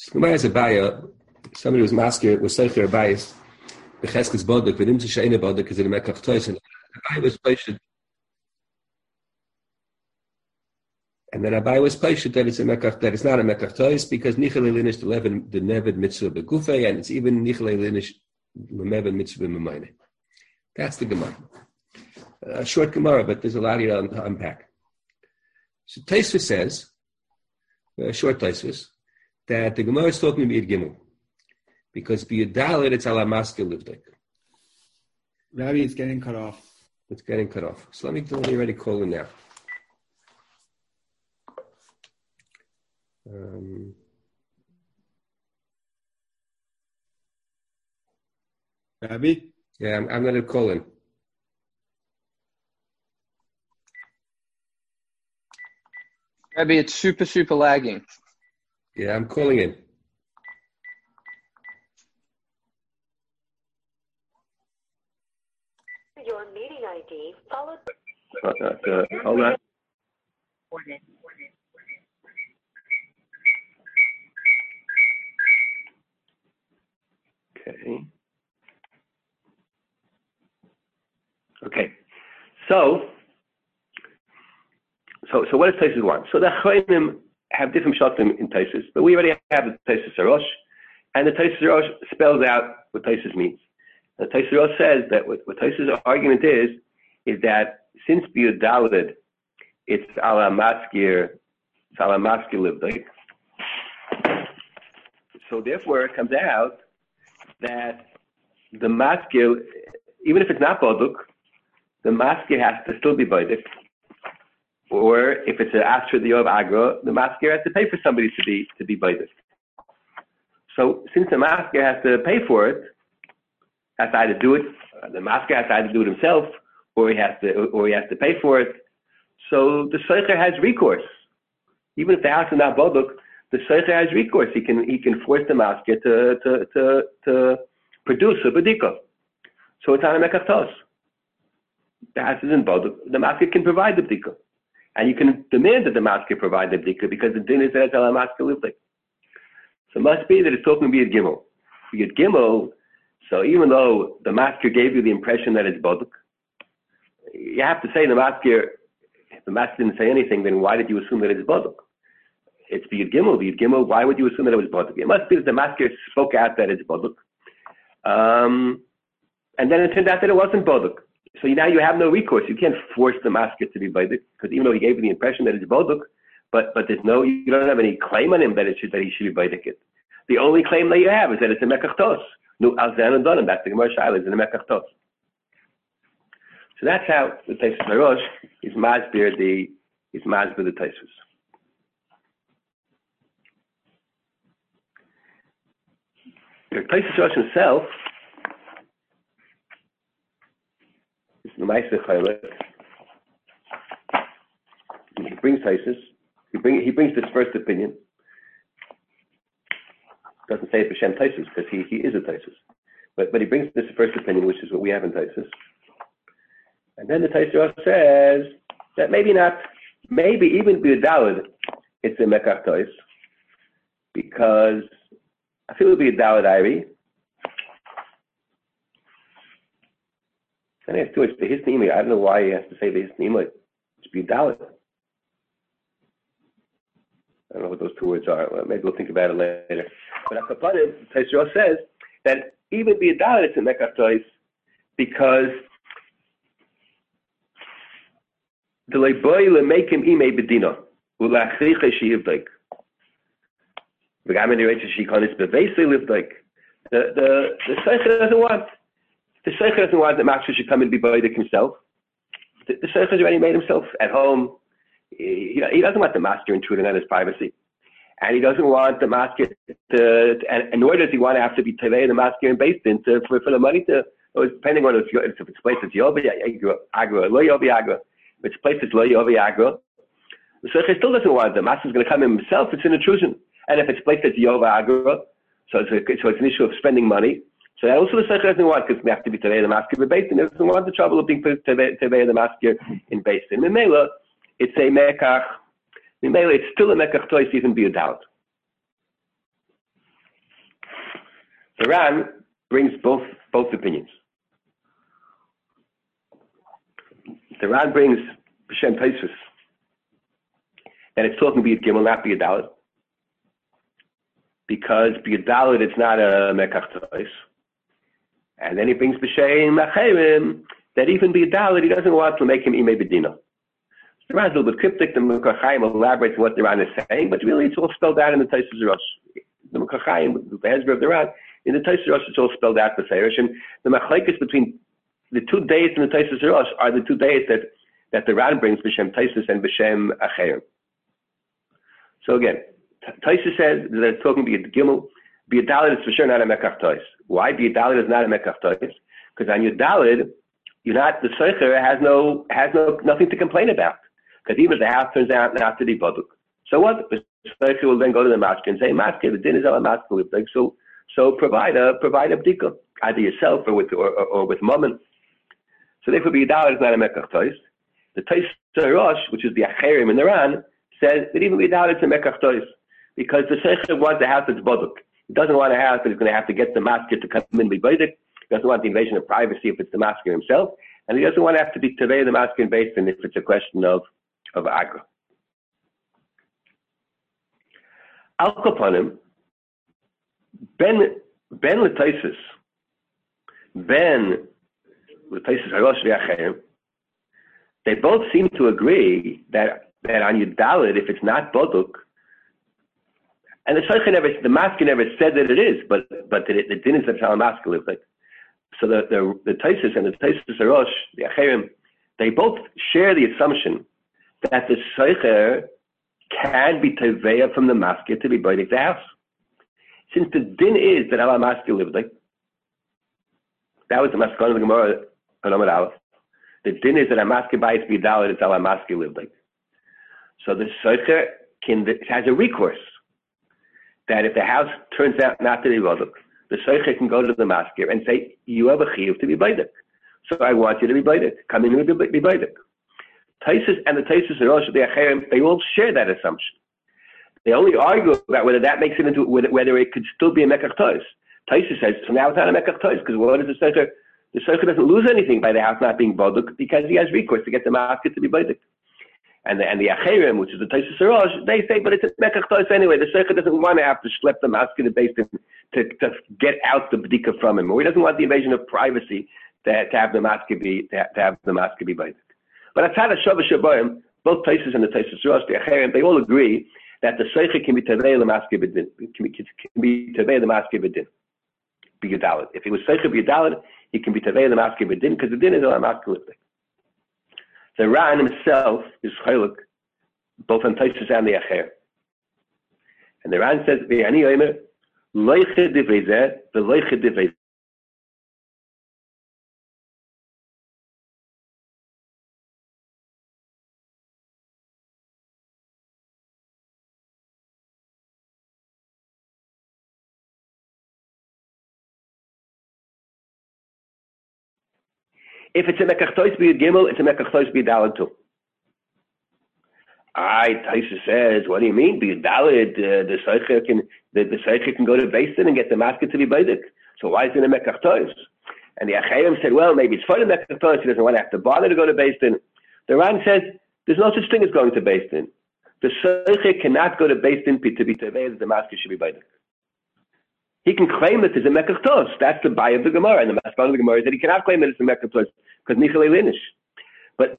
Gemara has a baya. Somebody was masking was Seicher bias. The Cheskes Bodek, but him to Shaina Bodek is in the Mekach Tois, and Abai was placed. And then Abai was placed that it's a Mekach, that it's not a Mekach Tois because Nichel Elinish the Neved Mitzvah Begufe, and it's even Nichel Elinish Lemeved Mitzvah B'Mayne. That's the Gemara. A short Gemara, but there's a lot here to unpack. So Taisva says, a short Taisva, that the Gemara is talking about Gimel. Because B'Yadalit, it's ala maskil livdik. Rabbi, it's getting cut off. It's getting cut off. So let me already call in now. Rabbi? Yeah, I'm going to call in. Rabbi, it's super lagging. Yeah, I'm calling in. Your meeting ID followed. Hold on. Okay. So what does Taisus want? So the Chayim have different shatim in Taisus, but we already have the Taisus Harosh, and the Taisus Harosh spells out what Taisus means. The Taisus Harosh says that what Taisus' argument is that since B'Yadalit, it's ala maskir livdik. So therefore, it comes out that the maskir, even if it's not boduk, the maskir has to still be boduk. Or if it's an astra diov agra, the maskir has to pay for somebody to be boduk. So since the maskir has to pay for it, has to either do it, the maskir has to either do it himself, or he has to pay for it. So the Seicher has recourse. Even if the house is not boduk, the Seicher has recourse. He can force the maskir to produce a bedika. So it's on a mekach tos. The house isn't boduk. The maskir can provide the bedika, and you can demand that the maskir provide the bedika because the din is that it's ala maskir livdik. So it must be that it's talking B'Yad Gimel. B'Yad Gimel. So even though the maskir gave you the impression that it's boduk, you have to say the maskir. If the maskir didn't say anything, then why did you assume that it's boduk? It's B'Yad Gimel. B'Yad Gimel. Why would you assume that it was boduk? It must be that the maskir spoke out that it's boduk, and then it turned out that it wasn't boduk. So now you have no recourse. You can't force the maskir to be boduk because even though he gave you the impression that it's boduk, but you don't have any claim on him that he should be boduk. The only claim that you have is that it's a mekach tos. No, al zan and donim. That's the Gemara Shaila. It's a mekach tos. So that's how the Taisus Harosh is masbir the Taisus. The Taisus Harosh himself is the Ma'aseh Chaylik. He brings Taisus. He brings this first opinion. Doesn't say it b'shem Taisus because he is a Taisus, but he brings this first opinion, which is what we have in Taisus. And then the Taisus says that maybe even B'Yadalit, it's a mekach tois, because I feel it would be a Dalit Iri. Then he has to do it. The Hisnima. I don't know why he has to say the Hisnima. It's B'Yadalit. I don't know what those two words are. Well, maybe we'll think about it later. But Akapanim, Taisus says that even B'Yadalit, it's a mekach tois, because the leiboy lemekim imei bedina ulachricha sheyivdik. The Seicher doesn't want. The Seicher doesn't want that Master should come and be boidik himself. The Seicher's already made himself at home. He doesn't want the Master intruding on his privacy, and he doesn't want the Master and nor does he want to have to be tevei the Master and based in for the money to. Depending on if it's place it's yovi agra lo yovi agra. If it's place it's lo yovi agra. The Seicher still doesn't want the Master's going to come in himself. It's an intrusion. And if it's placed at Yova Agra, so it's an issue of spending money. So that also the Seicher doesn't want, because we have to be Tevei the Maskir in Beis Din. He doesn't want the trouble of being Tevei the Maskir in Beis Din. Mimela, it's a Mekach. Mimela, it's still a Mekach Tois even B'Yadalit. The Ran brings both opinions. The Ran brings B'Shem Tosfos that it's talking B'Yud Gimel, not B'Yud Dalet, because B'Yud Dalet it's not a Mekach Tois. And then he brings B'Shem Acherim that even B'Yud Dalet he doesn't want to make him Imei B'Dino. The Ran is a little bit cryptic. The Mekar Chaim elaborates what the Ran is saying, but really it's all spelled out in the Tosfos Rosh. The Mekar Chaim, the Hezbollah of the Ran, in the Tosfos Rosh it's all spelled out the Feirish. And the machlekes between the 2 days in the Tosfos Rosh are the 2 days that the Ran brings B'Shem Tosfos and B'Shem Acherim. So again, Tosfos says that it's talking B'Yud Gimel. B'Yud Dalet is for sure not a Mekach Tois. Why? B'Yud Dalet is not a Mekach Tois because on Yud Dalet, the Seicher has nothing to complain about. Because even if the house turns out not to be Baduk, so what? The Seicher will then go to the Maskeh and say, Maskeh, the din is on Maskeh. So provide a bdika, either yourself or with Mammon. So therefore, B'Yud Dalet is not a Mekach Tois. The Tosfos Rosh, which is the Acherim in the Ran, says that even B'Yud Dalet is a Mekach Tois because the Seicher wants a house that's Baduk. He doesn't want a house that is going to have to get the Maskeh to come in and be B'Ydik. He doesn't want the invasion of privacy if it's the Maskeh himself, and he doesn't want to have to be Tevei the Maskeh based on if it's a question of Agra. Al Kapanim, Ben L'Taisus Harosh V'Acherim, they both seem to agree that on Yud Dalet, if it's not Boduk, and the Maskeh never said that it is, but the din is that how Maskeh lives like. So the Tosfos and the Tosfos Harosh, the Acherim, they both share the assumption that the Seicher can be Teveya from the Maskeh to be B'Ydik the house. Since the din is that how Maskeh lived like, that was the Maskeh of the Gemara on Amud Aleph. The din is that a Maskeh B'Ydik B'Yud Dalet is how Maskeh lived like. So the Seicher has a recourse that if the house turns out not to be Baduk, the Seicher can go to the Maskeh and say, you have a chiyuv to be B'Ydik. So I want you to be B'Ydik. Come in and be B'Ydik. Tosfos and the Tosfos and Rosh, the Acherim, they all share that assumption. They only argue about whether that makes it into, whether it could still be a Mekach Tois. Tosfos says, so now it's not a Mekach Tois, because what is the Seicher? The Seicher doesn't lose anything by the house not being Baduk because he has recourse to get the Maskeh to be B'Ydik. And the Acherim, which is the Tosfos Rosh, they say, but it's a Mekach Tois anyway. The Seicher doesn't want to have to schlep the Maskeh to base to get out the bdika from him, or he doesn't want the invasion of privacy to have the Maskeh be B'Ydik. But outside of Shavuos Shabayim, both Tosfos and the Tosfos Rosh, the Acherim, they all agree that the Seicher can be Tevei the Maskeh B'Din, can be Tevei the Maskeh B'Din, B'Yud Dalet. If he was Seicher B'Yud Dalet, he can be Tevei the Maskeh B'Din because the din is on Maskeh Lifting. The Ran himself is Chaylik, both on Tosfos and the Acherim. And the Ran says, V'yani Omer, Loiche Divrei Zeh, V'loiche Divrei. If it's a Mekach Tois B'Yud Gimel, it's a Mekach Tois B'Yud Dalet too. Tosfos says, what do you mean? B'Yud Dalet, the Seicher can go to Beis Din and get the Maskeh to be B'Ydik. So why is it a Mekach Tois? And the Acherim said, well, maybe it's for the Mekach Tois. He doesn't want to have to bother to go to Beis Din. The Ran says, there's no such thing as going to Beis Din. The Seicher cannot go to Beis Din to be Tevei that the Maskeh should be B'Ydik. He can claim that it's a Mekach Tois. That's the Bai of the Gemara. And the Maskeh of the Gemara is that he cannot claim that it's a Mekach Tois because Nichel Eilinish.